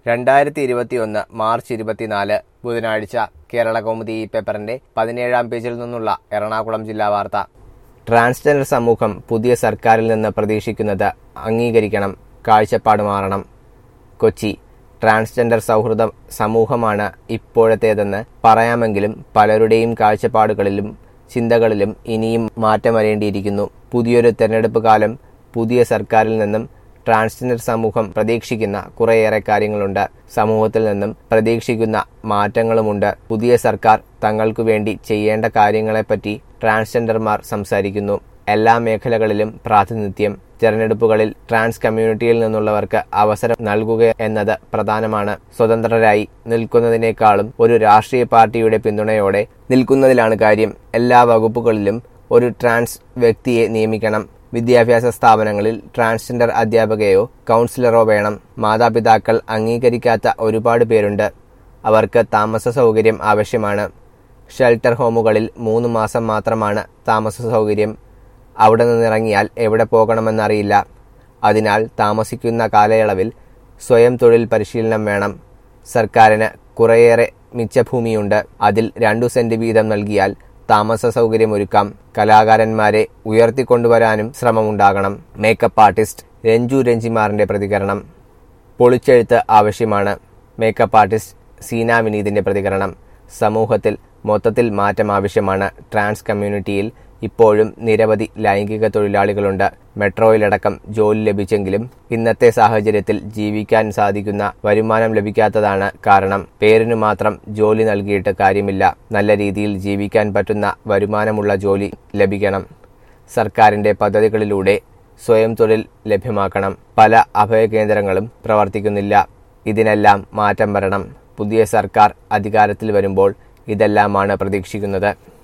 2021 March 24 ബുധനാഴ്ച കേരളകൗമുദി ഈ പേപ്പറിന്റെ 17-ാം പേജിൽ നിന്നുള്ള എറണാകുളം ജില്ലാ വാർത്ത. ട്രാൻസ്ജെൻഡർ സമൂഹം പുതിയ സർക്കാരിൽ നിന്ന് പ്രതീക്ഷിക്കുന്നത് അംഗീകരിക്കണം, കാഴ്ചപ്പാട് മാറണം. കൊച്ചി. ട്രാൻസ്ജെൻഡർ സൗഹൃദ സമൂഹമാണ് ഇപ്പോഴത്തേതെന്ന് പറയാമെങ്കിലും പലരുടെയും കാഴ്ചപ്പാടുകളിലും ചിന്തകളിലും ഇനിയും മാറ്റം വരേണ്ടിയിരിക്കുന്നു. പുതിയൊരു തെരഞ്ഞെടുപ്പ് കാലം പുതിയ സർക്കാരിൽ നിന്നും ട്രാൻസ്ജെൻഡർ സമൂഹം പ്രതീക്ഷിക്കുന്ന കുറേയേറെ കാര്യങ്ങളുണ്ട്. സമൂഹത്തിൽ നിന്നും പ്രതീക്ഷിക്കുന്ന മാറ്റങ്ങളുമുണ്ട്. പുതിയ സർക്കാർ തങ്ങൾക്കു വേണ്ടി ചെയ്യേണ്ട കാര്യങ്ങളെപ്പറ്റി ട്രാൻസ്ജെൻഡർമാർ സംസാരിക്കുന്നു. എല്ലാ മേഖലകളിലും പ്രാതിനിധ്യം. തെരഞ്ഞെടുപ്പുകളിൽ ട്രാൻസ് കമ്മ്യൂണിറ്റിയിൽ നിന്നുള്ളവർക്ക് അവസരം നൽകുക എന്നത് പ്രധാനമാണ്. സ്വതന്ത്രരായി നിൽക്കുന്നതിനേക്കാളും ഒരു രാഷ്ട്രീയ പാർട്ടിയുടെ പിന്തുണയോടെ നിൽക്കുന്നതിലാണ് കാര്യം. എല്ലാ വകുപ്പുകളിലും ഒരു ട്രാൻസ് വ്യക്തിയെ നിയമിക്കണം. വിദ്യാഭ്യാസ സ്ഥാപനങ്ങളിൽ ട്രാൻസ്ജെൻഡർ അധ്യാപകയോ കൗൺസിലറോ വേണം. മാതാപിതാക്കൾ അംഗീകരിക്കാത്ത ഒരുപാട് പേരുണ്ട്. അവർക്ക് താമസ സൗകര്യം ആവശ്യമാണ്. ഷെൽട്ടർ ഹോമുകളിൽ 3 മാസം മാത്രമാണ് താമസ സൗകര്യം. അവിടെ നിന്നിറങ്ങിയാൽ എവിടെ പോകണമെന്നറിയില്ല. അതിനാൽ താമസിക്കുന്ന കാലയളവിൽ സ്വയം തൊഴിൽ പരിശീലനം വേണം. സർക്കാരിന് കുറേയേറെ മിച്ചഭൂമിയുണ്ട്. അതിൽ 2 സെന്റ് വീതം നൽകിയാൽ താമസ സൗകര്യമൊരുക്കാം. കലാകാരന്മാരെ ഉയർത്തിക്കൊണ്ടുവരാനും ശ്രമമുണ്ടാകണം. മേക്കപ്പ് ആർട്ടിസ്റ്റ് രഞ്ജു രഞ്ജിമാറിന്റെ പ്രതികരണം. പൊളിച്ചെഴുത്ത് ആവശ്യമാണ്. മേക്കപ്പ് ആർട്ടിസ്റ്റ് സീന വിനീതിന്റെ പ്രതികരണം. സമൂഹത്തിൽ മൊത്തത്തിൽ മാറ്റം ആവശ്യമാണ്. ട്രാൻസ് കമ്മ്യൂണിറ്റിയിൽ ഇപ്പോഴും നിരവധി ലൈംഗിക തൊഴിലാളികളുണ്ട്. മെട്രോയിലടക്കം ജോലി ലഭിച്ചെങ്കിലും ഇന്നത്തെ സാഹചര്യത്തിൽ ജീവിക്കാൻ സാധിക്കുന്ന വരുമാനം ലഭിക്കാത്തതാണ് കാരണം. പേരിനു മാത്രം ജോലി നൽകിയിട്ട് കാര്യമില്ല. നല്ല രീതിയിൽ ജീവിക്കാൻ പറ്റുന്ന വരുമാനമുള്ള ജോലി ലഭിക്കണം. സർക്കാരിന്റെ പദ്ധതികളിലൂടെ സ്വയം തൊഴിൽ ലഭ്യമാക്കണം. പല അഭയകേന്ദ്രങ്ങളും പ്രവർത്തിക്കുന്നില്ല. ഇതിനെല്ലാം മാറ്റം വരണം. പുതിയ സർക്കാർ അധികാരത്തിൽ വരുമ്പോൾ ഇതെല്ലാമാണ് പ്രതീക്ഷിക്കുന്നത്.